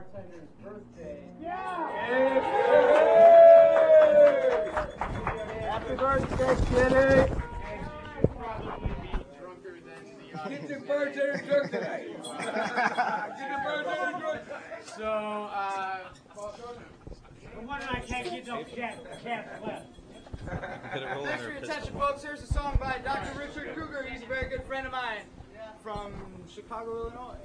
bartender's birthday. Yeah! Happy birthday, Kitty! Should probably be drunker than the audience. Get your bartender drunk tonight! Get your bartender drunk! So, From what I can't get no cat left. thanks for your attention, folks. Here's a song by Dr. Richard Kruger. He's a very good friend of mine from Chicago, Illinois.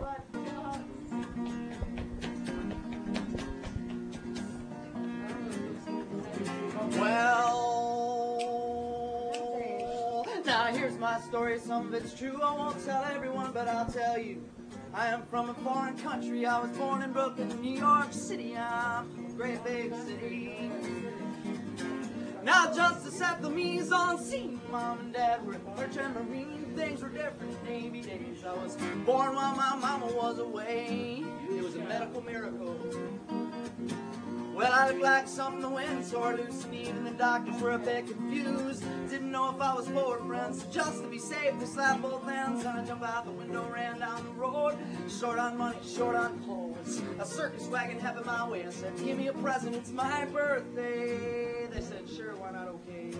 Well, now here's my story. Some of it's true. I won't tell everyone, but I'll tell you. I am from a foreign country. I was born in Brooklyn, New York City. I'm from a great big city. Now just to set the mise en scene, Mom and Dad were merchant marine. Things were different Navy days. I was born while my mama was away. It was a medical miracle. Well, I looked like something the wind tore loose, and even the doctors were a bit confused. Didn't know if I was four friends. So just to be safe, they slapped both ends. And I jumped out the window, ran down the road. Short on money, short on clothes. A circus wagon headed my way. I said, give me a present, it's my birthday. They said, sure, why not, okay.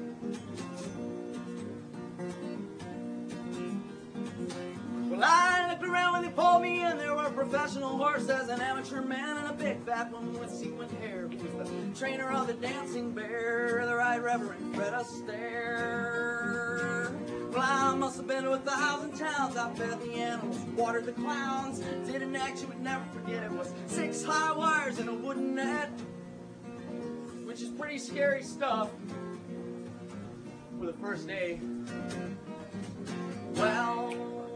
Well, I looked around when they pulled me in. There were professional horses, an amateur man, and a big fat woman with sequined hair who was the trainer of the Dancing Bear, the Right Reverend Fred Astaire. Well, I must have been to 1,000 towns. I fed the animals, watered the clowns, did an act you would never forget. It was 6 high wires in a wooden net, which is pretty scary stuff for the first day. Well,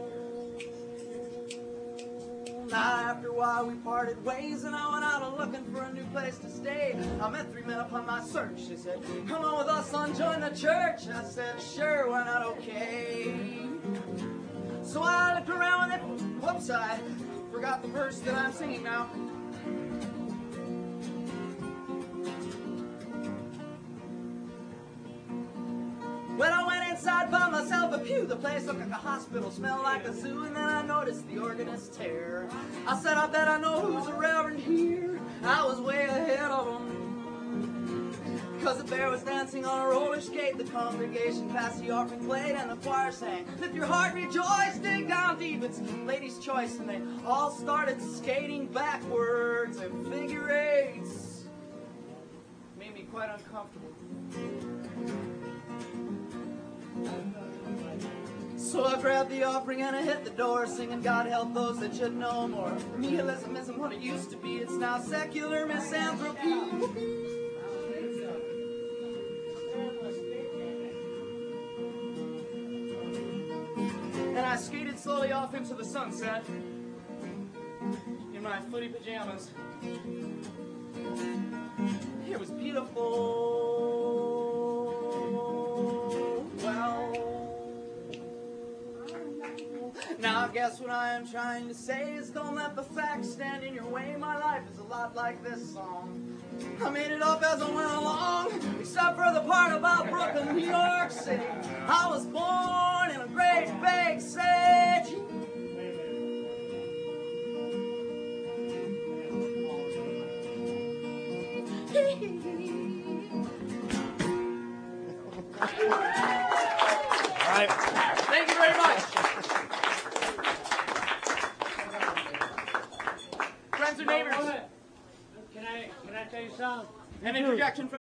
after a while we parted ways, and I went out looking for a new place to stay. I met 3 men upon my search. They said, come on with us, son, join the church. I said, sure, why not, okay. So I looked around and whoops, I forgot the verse that I'm singing now. When I went inside, found myself a pew. The place looked like a hospital, smelled like a zoo. And then I noticed the organist tear. I said, I bet I know who's a reverend here. I was way ahead of them, because the bear was dancing on a roller skate. The congregation passed the offering plate, and the choir sang, lift your heart, rejoice, dig down deep. It's ladies' choice. And they all started skating backwards in figure eights. Made me quite uncomfortable. So I grabbed the offering and I hit the door, singing, God help those that should know more. Nihilism isn't what it used to be, it's now secular misanthropy. And I skated slowly off into the sunset in my footy pajamas. It was beautiful. Now I guess what I am trying to say is don't let the facts stand in your way. My life is a lot like this song. I made it up as I went along, except for the part about Brooklyn, New York City. I was born in a great big city. All right. Thank you very much. Friends and neighbors. Can I tell you something? An interjection from